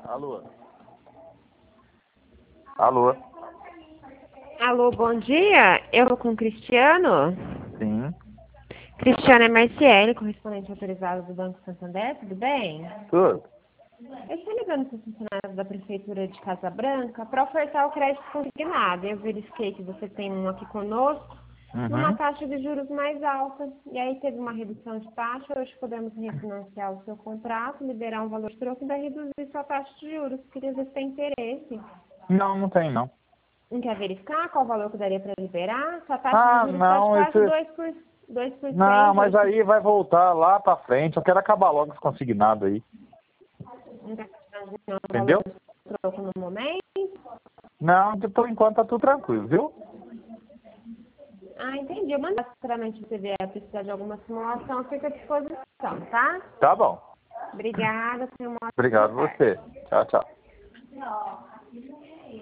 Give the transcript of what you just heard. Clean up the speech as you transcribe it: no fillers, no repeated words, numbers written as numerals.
Alô? Alô? Alô, bom dia. Eu tô com o Cristiano. Sim, Cristiano é Marciele, correspondente autorizado do Banco Santander, tudo bem? tudo. Eu estou ligando para os funcionários da Prefeitura de Casa Branca para ofertar o crédito consignado. Eu verifiquei que você tem um aqui conosco, numa Uhum. taxa de juros mais alta. E aí teve uma redução de taxa, hoje podemos refinanciar o seu contrato, liberar um valor de troco e daí reduzir sua taxa de juros. Queria ver se tem interesse. Não, não tem não. Não quer verificar qual valor que daria para liberar? Sua taxa de Ah, juros está de não, quase esse... 2%, Não, mas aí vai voltar lá pra frente. Eu quero acabar logo esse consignado aí. não está imaginando o valor Entendeu? do troco no momento. Não, por enquanto tá tudo tranquilo, viu? Ah, entendi. Eu mando futuramente você vier a precisar de alguma simulação, fica à disposição, tá? Tá bom. Obrigada, tenha uma ótima Obrigado tarde. você. Tchau, tchau.